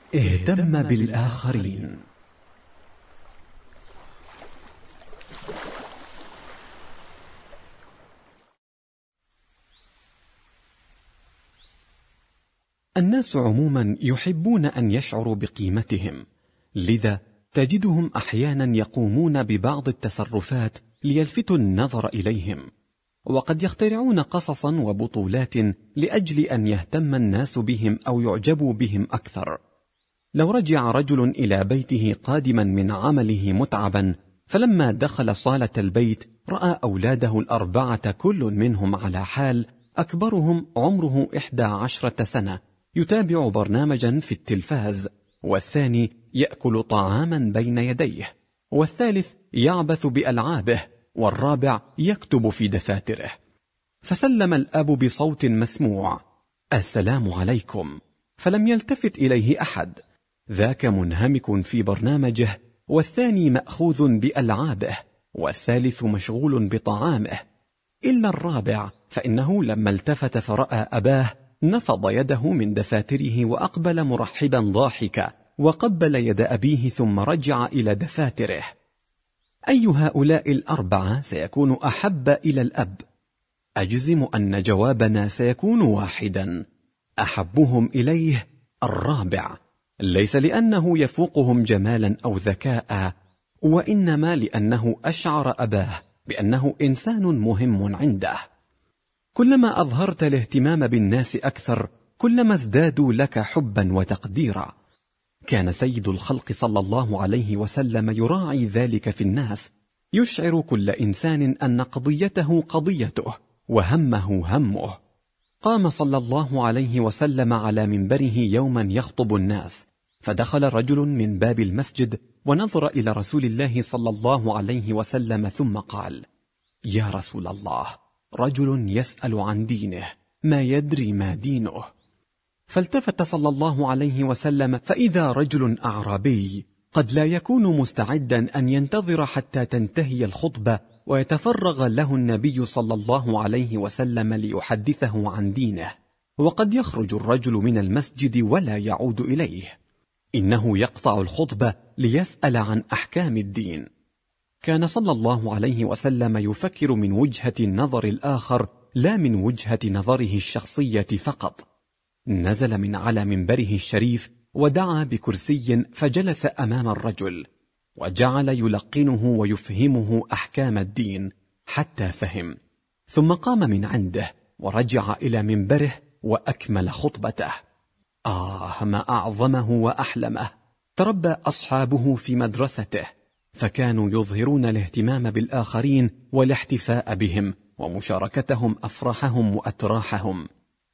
اهتم بالآخرين. الناس عموما يحبون أن يشعروا بقيمتهم، لذا تجدهم أحيانا يقومون ببعض التصرفات ليلفتوا النظر إليهم، وقد يخترعون قصصا وبطولات لأجل أن يهتم الناس بهم أو يعجبوا بهم أكثر. لو رجع رجل إلى بيته قادما من عمله متعبا، فلما دخل صالة البيت رأى أولاده الأربعة كل منهم على حال، أكبرهم عمره 11 سنة يتابع برنامجا في التلفاز، والثاني يأكل طعاما بين يديه، والثالث يعبث بألعابه، والرابع يكتب في دفاتره. فسلم الأب بصوت مسموع: السلام عليكم، فلم يلتفت إليه أحد، ذاك منهمك في برنامجه، والثاني مأخوذ بألعابه، والثالث مشغول بطعامه، إلا الرابع، فإنه لما التفت فرأى أباه نفض يده من دفاتره وأقبل مرحبا ضاحكا، وقبل يد أبيه ثم رجع إلى دفاتره. أي هؤلاء الأربعة سيكون أحب إلى الأب؟ أجزم أن جوابنا سيكون واحدا: أحبهم إليه الرابع، ليس لأنه يفوقهم جمالا أو ذكاء، وإنما لأنه أشعر أباه بأنه إنسان مهم عنده. كلما أظهرت الاهتمام بالناس أكثر، كلما ازدادوا لك حبا وتقديرا. كان سيد الخلق صلى الله عليه وسلم يراعي ذلك في الناس، يشعر كل إنسان أن قضيته قضيته وهمه همه. قام صلى الله عليه وسلم على منبره يوما يخطب الناس، فدخل رجل من باب المسجد ونظر إلى رسول الله صلى الله عليه وسلم ثم قال: يا رسول الله، رجل يسأل عن دينه ما يدري ما دينه. فالتفت صلى الله عليه وسلم فإذا رجل أعرابي قد لا يكون مستعدا أن ينتظر حتى تنتهي الخطبة ويتفرغ له النبي صلى الله عليه وسلم ليحدثه عن دينه، وقد يخرج الرجل من المسجد ولا يعود إليه، إنه يقطع الخطبة ليسأل عن أحكام الدين. كان صلى الله عليه وسلم يفكر من وجهة النظر الآخر، لا من وجهة نظره الشخصية فقط. نزل من على منبره الشريف ودعا بكرسي فجلس أمام الرجل، وجعل يلقنه ويفهمه أحكام الدين حتى فهم، ثم قام من عنده ورجع إلى منبره وأكمل خطبته. ما أعظمه وأحلمه! تربى أصحابه في مدرسته، فكانوا يظهرون الاهتمام بالآخرين والاحتفاء بهم ومشاركتهم أفراحهم وأتراحهم.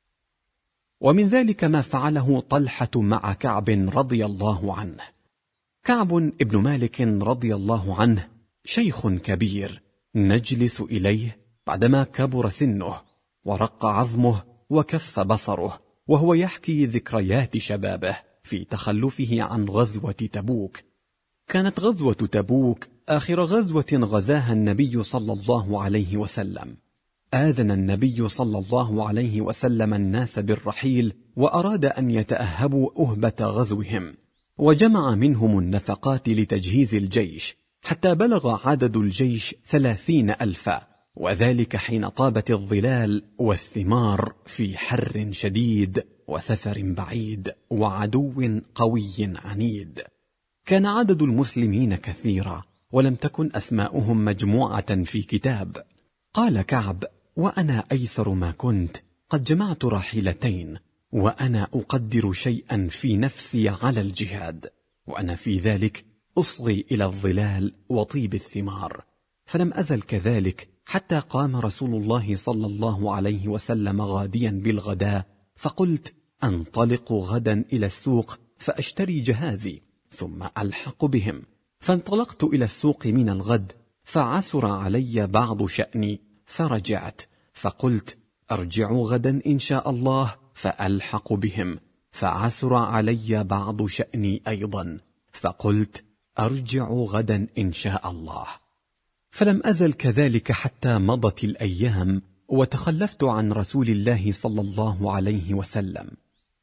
ومن ذلك ما فعله طلحة مع كعب رضي الله عنه. كعب ابن مالك رضي الله عنه شيخ كبير نجلس إليه بعدما كبر سنه ورق عظمه وكف بصره، وهو يحكي ذكريات شبابه في تخلفه عن غزوة تبوك. كانت غزوة تبوك آخر غزوة غزاها النبي صلى الله عليه وسلم. آذن النبي صلى الله عليه وسلم الناس بالرحيل، وأراد أن يتأهبوا أهبة غزوهم، وجمع منهم النفقات لتجهيز الجيش، حتى بلغ عدد الجيش 30,000، وذلك حين طابت الظلال والثمار في حر شديد وسفر بعيد وعدو قوي عنيد. كان عدد المسلمين كثيرا، ولم تكن أسماؤهم مجموعة في كتاب. قال كعب: وأنا أيسر ما كنت قد جمعت راحلتين، وأنا أقدر شيئا في نفسي على الجهاد، وأنا في ذلك أصغي إلى الظلال وطيب الثمار. فلم أزل كذلك حتى قام رسول الله صلى الله عليه وسلم غاديا بالغداء، فقلت: أنطلق غدا إلى السوق فأشتري جهازي ثم ألحق بهم. فانطلقت إلى السوق من الغد، فعسر علي بعض شأني، فرجعت فقلت: أرجع غدا إن شاء الله فألحق بهم، فعسر علي بعض شأني أيضا، فقلت: أرجع غدا إن شاء الله. فلم أزل كذلك حتى مضت الأيام، وتخلفت عن رسول الله صلى الله عليه وسلم.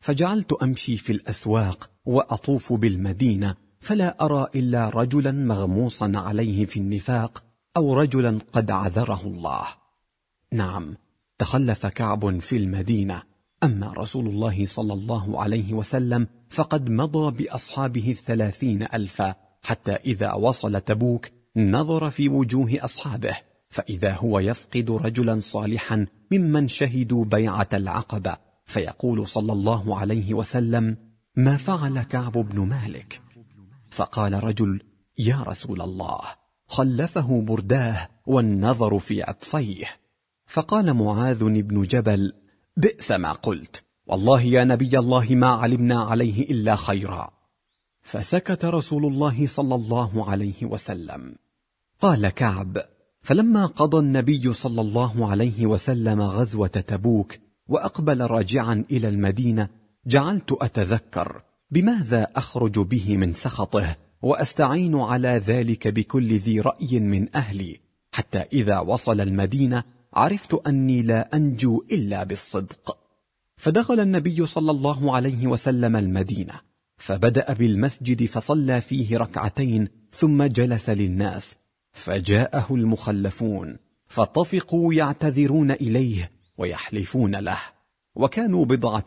فجعلت أمشي في الأسواق وأطوف بالمدينة، فلا أرى إلا رجلا مغموصا عليه في النفاق، أو رجلا قد عذره الله. نعم، تخلف كعب في المدينة، أما رسول الله صلى الله عليه وسلم فقد مضى بأصحابه 30,000، حتى إذا وصل تبوك نظر في وجوه أصحابه، فإذا هو يفقد رجلا صالحا ممن شهدوا بيعة العقبة، فيقول صلى الله عليه وسلم: ما فعل كعب بن مالك؟ فقال رجل: يا رسول الله، خلفه برداه والنظر في عطفيه. فقال معاذ بن جبل: بئس ما قلت، والله يا نبي الله ما علمنا عليه إلا خيرا. فسكت رسول الله صلى الله عليه وسلم. قال كعب: فلما قضى النبي صلى الله عليه وسلم غزوة تبوك وأقبل راجعا إلى المدينة، جعلت أتذكر بماذا أخرج به من سخطه، وأستعين على ذلك بكل ذي رأي من أهلي، حتى إذا وصل المدينة عرفت أني لا أنجو إلا بالصدق. فدخل النبي صلى الله عليه وسلم المدينة، فبدأ بالمسجد فصلى فيه ركعتين، ثم جلس للناس، فجاءه المخلفون فطفقوا يعتذرون إليه ويحلفون له، وكانوا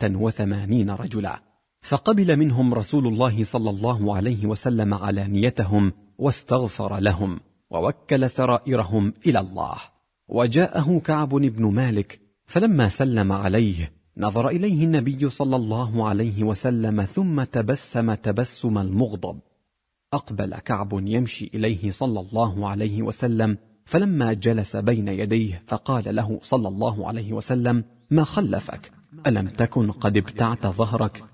87 رجلا، فقبل منهم رسول الله صلى الله عليه وسلم علانيتهم واستغفر لهم ووكل سرائرهم إلى الله. وجاءه كعب بن مالك، فلما سلم عليه نظر إليه النبي صلى الله عليه وسلم ثم تبسم تبسم المغضب. أقبل كعب يمشي إليه صلى الله عليه وسلم، فلما جلس بين يديه فقال له صلى الله عليه وسلم: ما خلفك؟ ألم تكن قد ابتعت ظهرك؟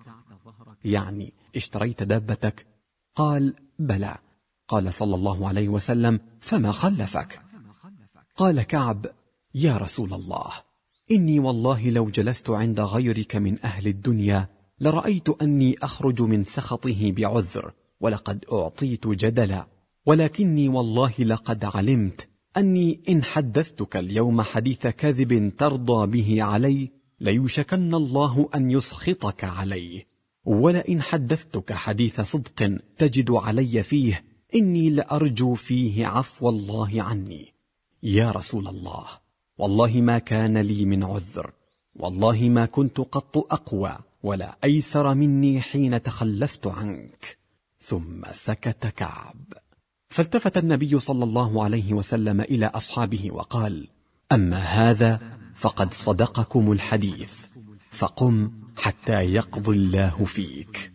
يعني اشتريت دابتك؟ قال: بلى. قال صلى الله عليه وسلم: فما خلفك؟ قال كعب: يا رسول الله، إني والله لو جلست عند غيرك من أهل الدنيا لرأيت أني أخرج من سخطه بعذر، ولقد أعطيت جدلا، ولكني والله لقد علمت أني إن حدثتك اليوم حديث كذب ترضى به علي ليوشكن الله أن يسخطك عليه، ولئن حدثتك حديث صدق تجد علي فيه إني لأرجو فيه عفو الله عني. يا رسول الله، والله ما كان لي من عذر، والله ما كنت قط أقوى ولا أيسر مني حين تخلفت عنك. ثم سكت كعب. فالتفت النبي صلى الله عليه وسلم إلى أصحابه وقال: أما هذا فقد صدقكم الحديث، فقم حتى يقضي الله فيك.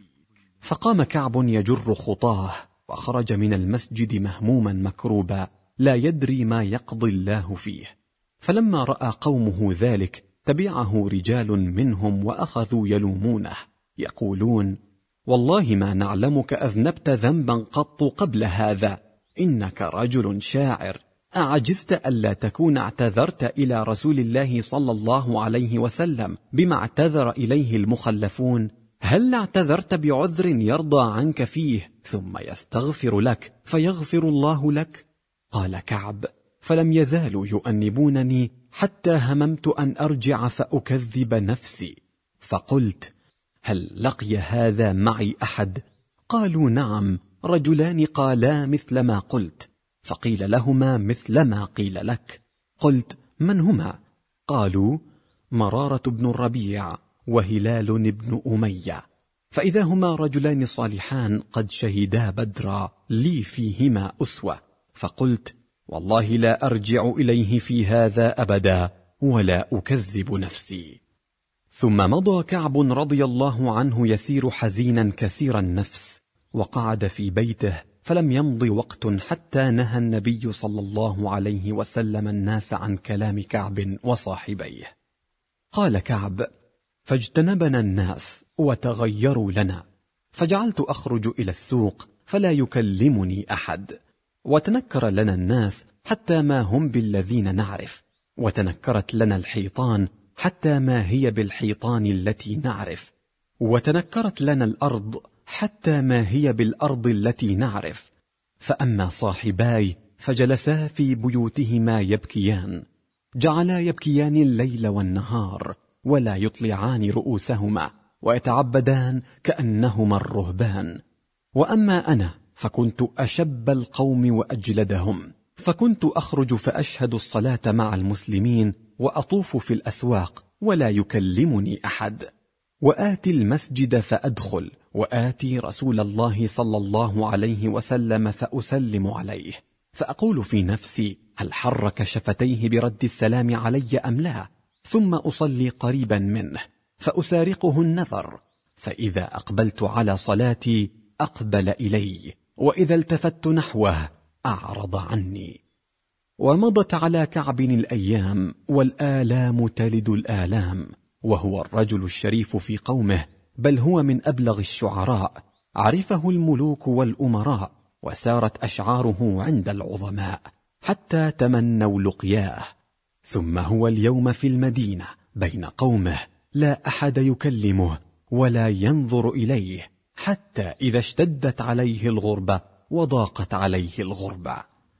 فقام كعب يجر خطاه وخرج من المسجد مهموما مكروبا لا يدري ما يقضي الله فيه. فلما رأى قومه ذلك تبعه رجال منهم وأخذوا يلومونه يقولون: والله ما نعلمك أذنبت ذنبا قط قبل هذا، إنك رجل شاعر، أعجزت ألا تكون اعتذرت إلى رسول الله صلى الله عليه وسلم بما اعتذر إليه المخلفون؟ هل اعتذرت بعذر يرضى عنك فيه ثم يستغفر لك فيغفر الله لك؟ قال كعب: فلم يزالوا يؤنبونني حتى هممت أن أرجع فأكذب نفسي، فقلت: هل لقي هذا معي أحد؟ قالوا: نعم، رجلان قالا مثل ما قلت. فقيل لهما مثل ما قيل لك. قلت: من هما؟ قالوا: مرارة بن الربيع وهلال بن أمية. فإذا هما رجلان صالحان قد شهدا بدرا لي فيهما أسوة. فقلت: والله لا أرجع إليه في هذا أبدا ولا أكذب نفسي. ثم مضى كعب رضي الله عنه يسير حزينا كثير النفس، وقعد في بيته، فلم يمض وقت حتى نهى النبي صلى الله عليه وسلم الناس عن كلام كعب وصاحبيه. قال كعب: فاجتنبنا الناس وتغيروا لنا، فجعلت أخرج إلى السوق فلا يكلمني أحد، وتنكر لنا الناس حتى ما هم بالذين نعرف، وتنكرت لنا الحيطان حتى ما هي بالحيطان التي نعرف، وتنكرت لنا الأرض حتى ما هي بالأرض التي نعرف. فأما صاحباي فجلسا في بيوتهما يبكيان، جعلا يبكيان الليل والنهار ولا يطلعان رؤوسهما، ويتعبدان كأنهما الرهبان. وأما أنا فكنت أشب القوم وأجلدهم، فكنت أخرج فأشهد الصلاة مع المسلمين وأطوف في الأسواق ولا يكلمني أحد، وآتي المسجد فأدخل، وآتي رسول الله صلى الله عليه وسلم فأسلم عليه، فأقول في نفسي هل حرك شفتيه برد السلام علي أم لا، ثم أصلي قريبا منه فأسارقه النظر، فإذا أقبلت على صلاتي أقبل إلي، وإذا التفت نحوه أعرض عني. ومضت على كعب الأيام والآلام تلد الآلام، وهو الرجل الشريف في قومه، بل هو من أبلغ الشعراء، عرفه الملوك والأمراء، وسارت أشعاره عند العظماء حتى تمنوا لقياه. ثم هو اليوم في المدينة بين قومه، لا أحد يكلمه ولا ينظر إليه، حتى إذا اشتدت عليه الغربة وضاقت عليه الغربة.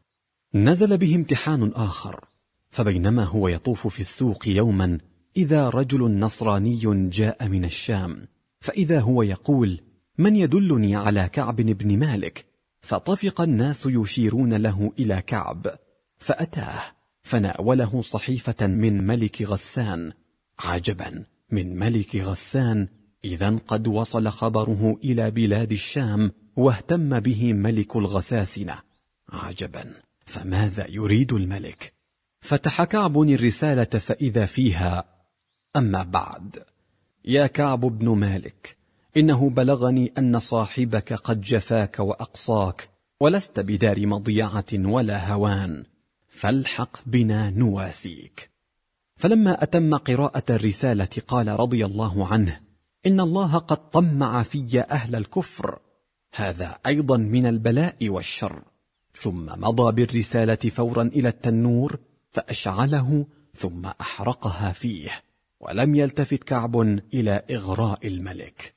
نزل به امتحان آخر، فبينما هو يطوف في السوق يوما، إذا رجل نصراني جاء من الشام، فإذا هو يقول: من يدلني على كعب بن مالك؟ فطفق الناس يشيرون له إلى كعب، فأتاه فناوله صحيفة من ملك غسان. عجبا من ملك غسان، إذن قد وصل خبره إلى بلاد الشام واهتم به ملك الغساسنة. عجبا، فماذا يريد الملك؟ فتح كعب الرسالة فإذا فيها: أما بعد، يا كعب بن مالك، إنه بلغني أن صاحبك قد جفاك وأقصاك، ولست بدار مضيعة ولا هوان، فالحق بنا نواسيك. فلما أتم قراءة الرسالة قال رضي الله عنه: إن الله قد طمع في أهل الكفر، هذا أيضا من البلاء والشر. ثم مضى بالرسالة فورا إلى التنور فأشعله ثم أحرقها فيه، ولم يلتفت كعب إلى إغراء الملك.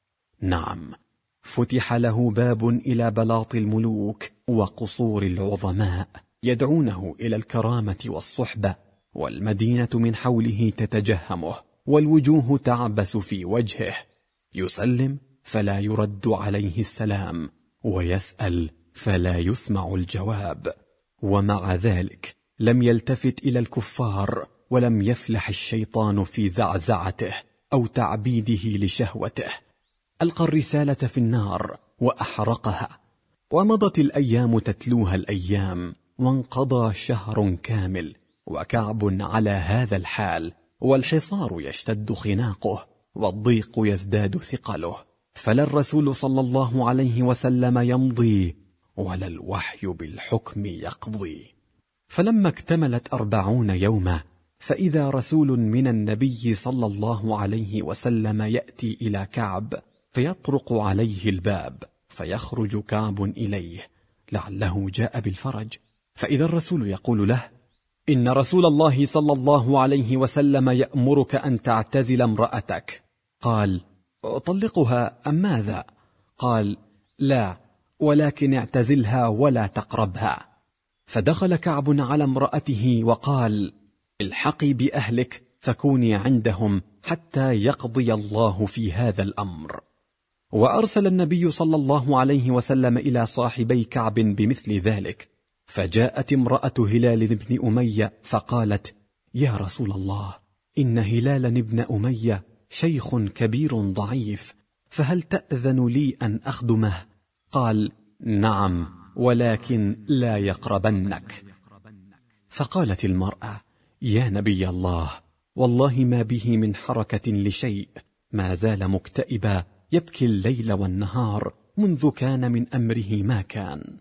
نعم، فتح له باب إلى بلاط الملوك وقصور العظماء، يدعونه إلى الكرامة والصحبة، والمدينة من حوله تتجهمه، والوجوه تعبس في وجهه، يسلم فلا يرد عليه السلام، ويسأل فلا يسمع الجواب، ومع ذلك لم يلتفت إلى الكفار، ولم يفلح الشيطان في زعزعته أو تعبيده لشهوته. ألقى الرسالة في النار وأحرقها، ومضت الأيام تتلوها الأيام، وانقضى شهر كامل، وكعب على هذا الحال، والحصار يشتد خناقه، والضيق يزداد ثقله، فلا الرسول صلى الله عليه وسلم يمضي، ولا الوحي بالحكم يقضي. فلما اكتملت 40 يوما، فإذا رسول من النبي صلى الله عليه وسلم يأتي إلى كعب، فيطرق عليه الباب، فيخرج كعب إليه لعله جاء بالفرج، فإذا الرسول يقول له: إن رسول الله صلى الله عليه وسلم يأمرك أن تعتزل امرأتك. قال: أطلقها أم ماذا؟ قال: لا، ولكن اعتزلها ولا تقربها. فدخل كعب على امرأته وقال: الحقي بأهلك فكوني عندهم حتى يقضي الله في هذا الأمر. وأرسل النبي صلى الله عليه وسلم إلى صاحبي كعب بمثل ذلك، فجاءت امرأة هلال بن أمية فقالت: يا رسول الله، إن هلال بن أمية شيخ كبير ضعيف، فهل تأذن لي أن أخدمه؟ قال: نعم، ولكن لا يقربنك. فقالت المرأة: يا نبي الله، والله ما به من حركة لشيء، ما زال مكتئبا يبكي الليل والنهار منذ كان من أمره ما كان.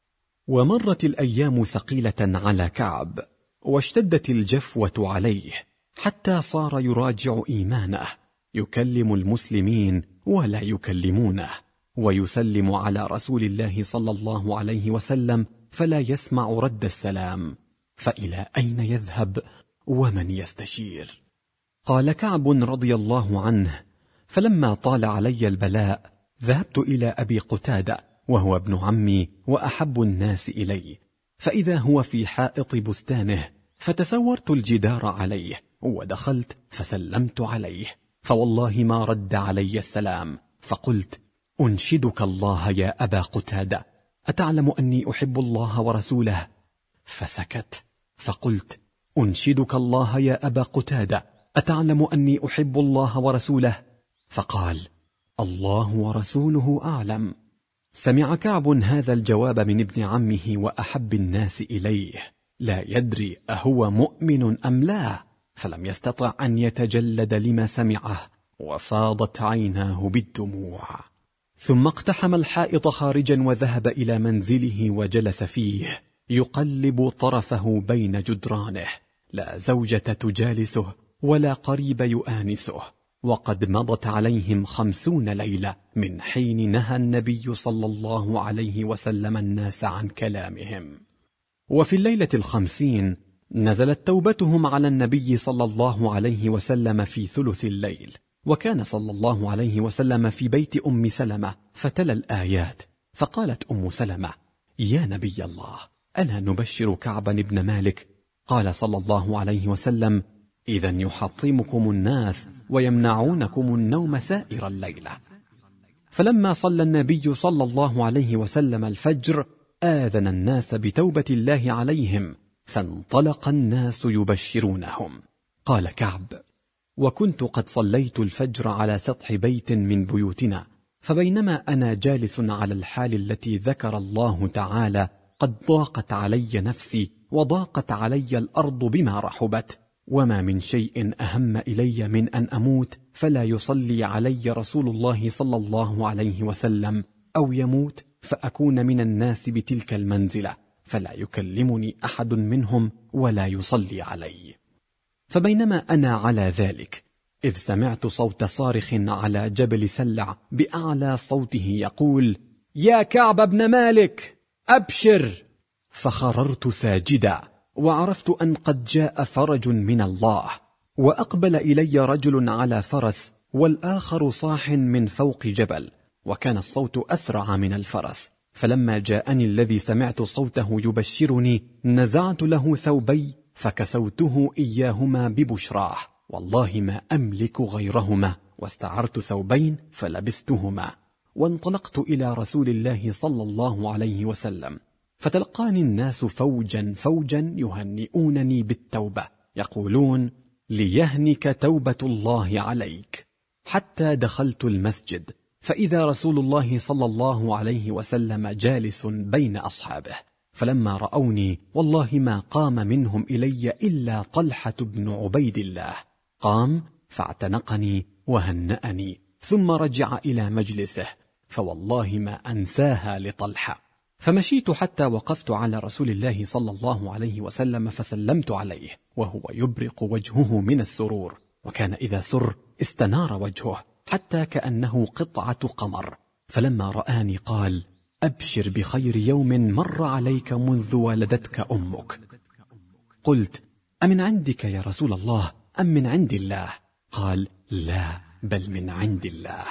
ومرت الأيام ثقيلة على كعب، واشتدت الجفوة عليه، حتى صار يراجع إيمانه، يكلم المسلمين ولا يكلمونه، ويسلم على رسول الله صلى الله عليه وسلم فلا يسمع رد السلام، فإلى أين يذهب ومن يستشير؟ قال كعب رضي الله عنه: فلما طال علي البلاء ذهبت إلى أبي قتادة، وهو ابن عمي وأحب الناس إلي، فإذا هو في حائط بستانه، فتسورت الجدار عليه، ودخلت فسلمت عليه، فوالله ما رد علي السلام، فقلت: أنشدك الله يا أبا قتادة، أتعلم أني أحب الله ورسوله؟ فسكت. فقلت: أنشدك الله يا أبا قتادة، أتعلم أني أحب الله ورسوله؟ فقال: الله ورسوله أعلم. سمع كعب هذا الجواب من ابن عمه وأحب الناس إليه، لا يدري أهو مؤمن أم لا، فلم يستطع أن يتجلد لما سمعه، وفاضت عيناه بالدموع. ثم اقتحم الحائط خارجا وذهب إلى منزله وجلس فيه يقلب طرفه بين جدرانه، لا زوجة تجالسه ولا قريب يؤانسه، وقد مضت عليهم 50 ليلة من حين نهى النبي صلى الله عليه وسلم الناس عن كلامهم. وفي الليلة 50 نزلت توبتهم على النبي صلى الله عليه وسلم في ثلث الليل، وكان صلى الله عليه وسلم في بيت أم سلمة فتلا الآيات، فقالت أم سلمة: يا نبي الله، ألا نبشر كعبا بن مالك؟ قال صلى الله عليه وسلم: إذن يحطمكم الناس ويمنعونكم النوم سائر الليلة. فلما صلى النبي صلى الله عليه وسلم الفجر آذن الناس بتوبة الله عليهم، فانطلق الناس يبشرونهم. قال كعب: وكنت قد صليت الفجر على سطح بيت من بيوتنا، فبينما أنا جالس على الحال التي ذكر الله تعالى قد ضاقت علي نفسي وضاقت علي الأرض بما رحبت، وما من شيء أهم إلي من أن أموت فلا يصلي علي رسول الله صلى الله عليه وسلم، أو يموت فأكون من الناس بتلك المنزلة فلا يكلمني أحد منهم ولا يصلي علي. فبينما أنا على ذلك إذ سمعت صوت صارخ على جبل سلع بأعلى صوته يقول: يا كعب بن مالك أبشر! فخررت ساجدا، وعرفت أن قد جاء فرج من الله، وأقبل إلي رجل على فرس والآخر صاح من فوق جبل، وكان الصوت أسرع من الفرس. فلما جاءني الذي سمعت صوته يبشرني نزعت له ثوبي فكسوته إياهما ببشراه، والله ما أملك غيرهما، واستعرت ثوبين فلبستهما، وانطلقت إلى رسول الله صلى الله عليه وسلم، فتلقاني الناس فوجا فوجا يهنئونني بالتوبة، يقولون: ليهنك توبة الله عليك. حتى دخلت المسجد فإذا رسول الله صلى الله عليه وسلم جالس بين أصحابه، فلما رأوني والله ما قام منهم إلي إلا طلحة بن عبيد الله، قام فاعتنقني وهنأني ثم رجع إلى مجلسه، فوالله ما أنساها لطلحة. فمشيت حتى وقفت على رسول الله صلى الله عليه وسلم فسلمت عليه وهو يبرق وجهه من السرور، وكان إذا سر استنار وجهه حتى كأنه قطعة قمر. فلما رآني قال: أبشر بخير يوم مر عليك منذ ولدتك أمك. قلت: أمن عندك يا رسول الله أم من عند الله؟ قال: لا، بل من عند الله.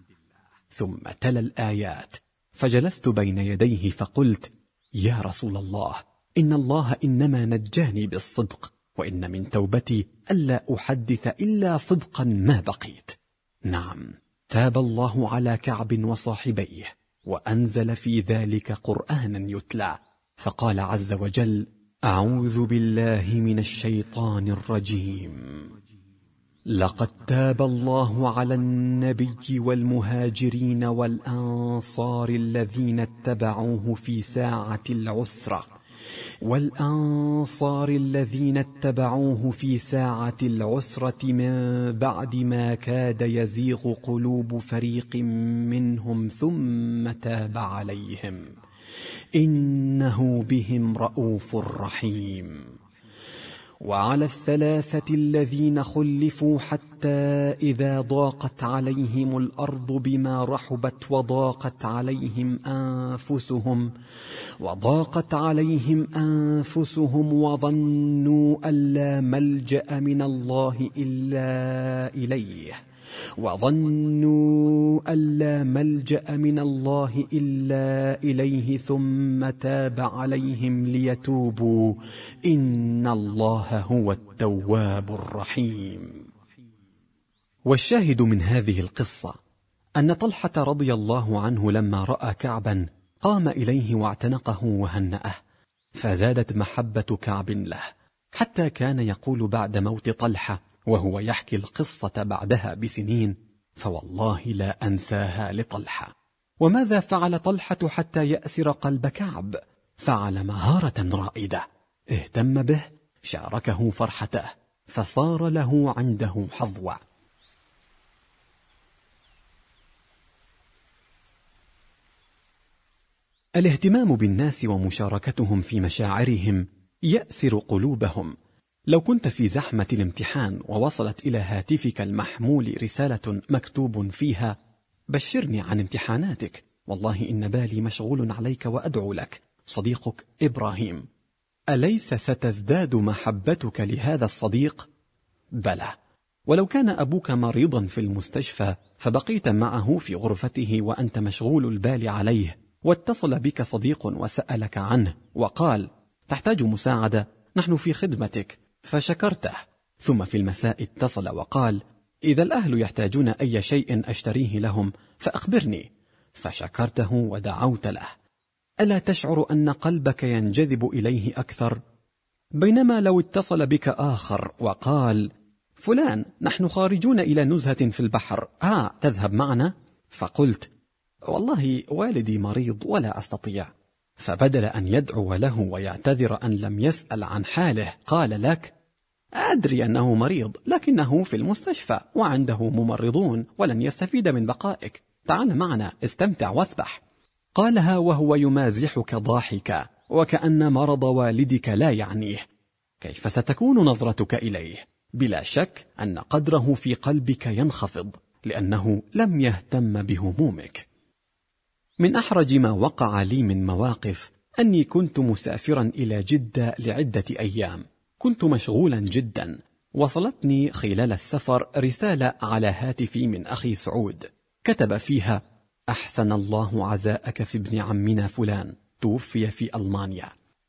ثم تلا الآيات، فجلست بين يديه فقلت: يا رسول الله، إن الله إنما نجاني بالصدق، وإن من توبتي ألا أحدث إلا صدقا ما بقيت. نعم، تاب الله على كعب وصاحبيه، وأنزل في ذلك قرآنا يتلى، فقال عز وجل: أعوذ بالله من الشيطان الرجيم. لقد تاب الله على النبي والمهاجرين والأنصار الذين اتبعوه في ساعة العسرة من بعد ما كاد يزيغ قلوب فريق منهم ثم تاب عليهم، إنه بهم رءوف رحيم. وعلى الثلاثة الذين خلفوا حتى إذا ضاقت عليهم الأرض بما رحبت وضاقت عليهم أنفسهم وظنوا أن لا ملجأ من الله إلا إليه ثم تاب عليهم ليتوبوا، إن الله هو التواب الرحيم. والشاهد من هذه القصة أن طلحة رضي الله عنه لما رأى كعبا قام إليه واعتنقه وهنأه، فزادت محبة كعب له، حتى كان يقول بعد موت طلحة وهو يحكي القصة بعدها بسنين: فوالله لا أنساها لطلحة. وماذا فعل طلحة حتى يأسر قلب كعب؟ فعل مهارة رائدة، اهتم به، شاركه فرحته، فصار له عنده حظوة. الاهتمام بالناس ومشاركتهم في مشاعرهم يأسر قلوبهم. لو كنت في زحمة الامتحان ووصلت إلى هاتفك المحمول رسالة مكتوب فيها: بشرني عن امتحاناتك، والله إن بالي مشغول عليك وأدعو لك، صديقك إبراهيم، أليس ستزداد محبتك لهذا الصديق؟ بلى. ولو كان أبوك مريضا في المستشفى فبقيت معه في غرفته وأنت مشغول البال عليه، واتصل بك صديق وسألك عنه وقال: تحتاج مساعدة، نحن في خدمتك، فشكرته، ثم في المساء اتصل وقال: إذا الأهل يحتاجون أي شيء أشتريه لهم فأخبرني، فشكرته ودعوت له، ألا تشعر أن قلبك ينجذب إليه أكثر؟ بينما لو اتصل بك آخر وقال: فلان، نحن خارجون إلى نزهة في البحر، تذهب معنا؟ فقلت: والله والدي مريض ولا أستطيع، فبدل أن يدعو له ويعتذر أن لم يسأل عن حاله قال لك: أدري أنه مريض، لكنه في المستشفى وعنده ممرضون ولن يستفيد من بقائك، تعال معنا، استمتع واسبح. قالها وهو يمازحك ضاحكا، وكأن مرض والدك لا يعنيه. كيف ستكون نظرتك إليه؟ بلا شك أن قدره في قلبك ينخفض، لأنه لم يهتم بهمومك. من أحرج ما وقع لي من مواقف أني كنت مسافرا إلى جدة لعدة أيام، كنت مشغولا جدا، وصلتني خلال السفر رسالة على هاتفي من أخي سعود، كتب فيها: أحسن الله عزاءك في ابن عمنا فلان، توفي في ألمانيا.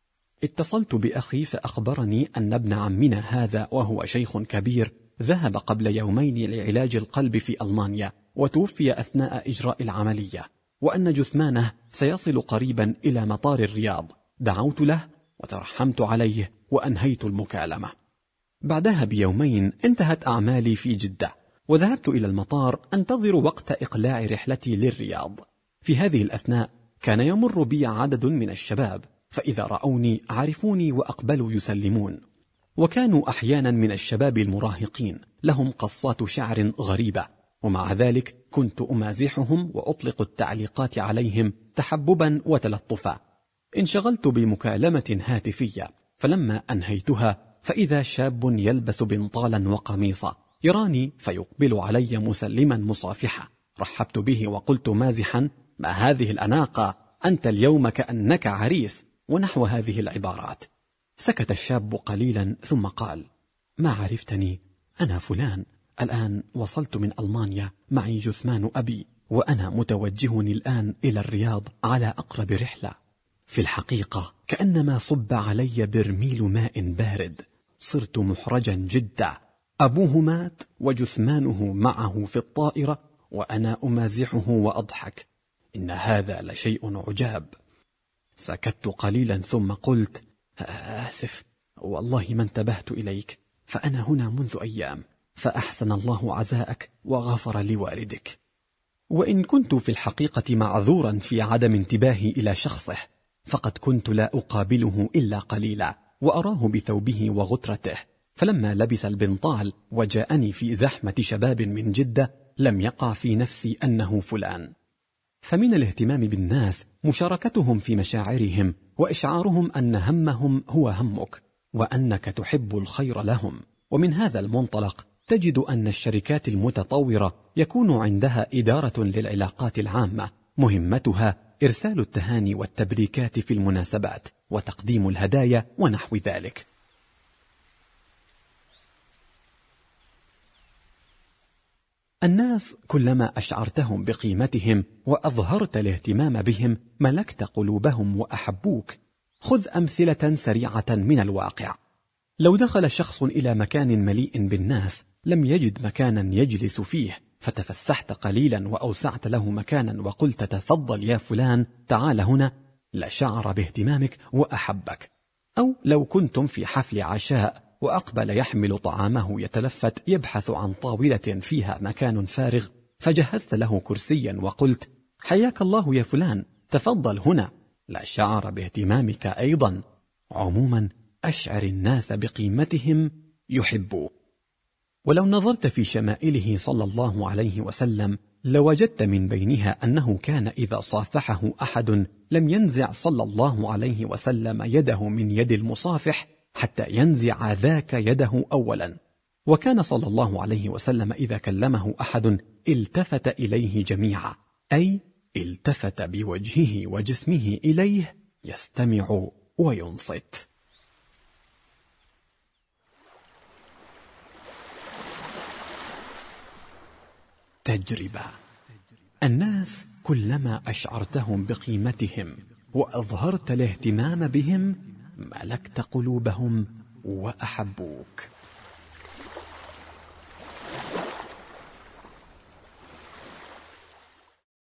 اتصلت بأخي فأخبرني أن ابن عمنا هذا، وهو شيخ كبير، ذهب قبل يومين لعلاج القلب في ألمانيا، وتوفي أثناء إجراء العملية، وأن جثمانه سيصل قريبا إلى مطار الرياض. دعوت له وترحمت عليه وأنهيت المكالمة. بعدها بيومين انتهت أعمالي في جدة، وذهبت إلى المطار أنتظر وقت إقلاع رحلتي للرياض. في هذه الأثناء كان يمر بي عدد من الشباب، فإذا رأوني عرفوني وأقبلوا يسلمون، وكانوا أحيانا من الشباب المراهقين، لهم قصات شعر غريبة، ومع ذلك كنت أمازحهم وأطلق التعليقات عليهم تحببا وتلطفا. انشغلت بمكالمة هاتفية، فلما أنهيتها فإذا شاب يلبس بنطالا وقميصا يراني فيقبل علي مسلما مصافحة. رحبت به وقلت مازحا: ما هذه الأناقة، أنت اليوم كأنك عريس، ونحو هذه العبارات. سكت الشاب قليلا ثم قال: ما عرفتني؟ أنا فلان، الآن وصلت من ألمانيا، معي جثمان أبي، وأنا متوجه الآن إلى الرياض على أقرب رحلة. في الحقيقة كأنما صب علي برميل ماء بارد، صرت محرجا جدا. أبوه مات وجثمانه معه في الطائرة، وأنا أمازحه وأضحك، إن هذا لشيء عجاب. سكت قليلا ثم قلت: آسف، والله ما انتبهت إليك، فأنا هنا منذ أيام، فأحسن الله عزاءك وغفر لوالدك. وإن كنت في الحقيقة معذورا في عدم انتباهي إلى شخصه، فقد كنت لا أقابله إلا قليلا، وأراه بثوبه وغترته، فلما لبس البنطال وجاءني في زحمة شباب من جدة لم يقع في نفسي أنه فلان. فمن الاهتمام بالناس مشاركتهم في مشاعرهم، وإشعارهم أن همهم هو همك، وأنك تحب الخير لهم. ومن هذا المنطلق تجد أن الشركات المتطورة يكون عندها إدارة للعلاقات العامة، مهمتها إرسال التهاني والتبريكات في المناسبات، وتقديم الهدايا ونحو ذلك. الناس كلما أشعرتهم بقيمتهم وأظهرت الاهتمام بهم ملكت قلوبهم وأحبوك. خذ أمثلة سريعة من الواقع. لو دخل شخص إلى مكان مليء بالناس لم يجد مكانا يجلس فيه، فتفسحت قليلا وأوسعت له مكانا وقلت تفضل يا فلان تعال هنا، لشعر باهتمامك وأحبك. أو لو كنتم في حفل عشاء وأقبل يحمل طعامه يتلفت يبحث عن طاولة فيها مكان فارغ، فجهزت له كرسيا وقلت حياك الله يا فلان تفضل هنا، لشعر باهتمامك أيضا. عموما أشعر الناس بقيمتهم يحبوك. ولو نظرت في شمائله صلى الله عليه وسلم لوجدت من بينها أنه كان إذا صافحه أحد لم ينزع صلى الله عليه وسلم يده من يد المصافح حتى ينزع ذاك يده أولا. وكان صلى الله عليه وسلم إذا كلمه أحد التفت إليه جميعا، أي التفت بوجهه وجسمه إليه يستمع وينصت. تجربة: الناس كلما أشعرتهم بقيمتهم وأظهرت الاهتمام بهم ملكت قلوبهم وأحبوك.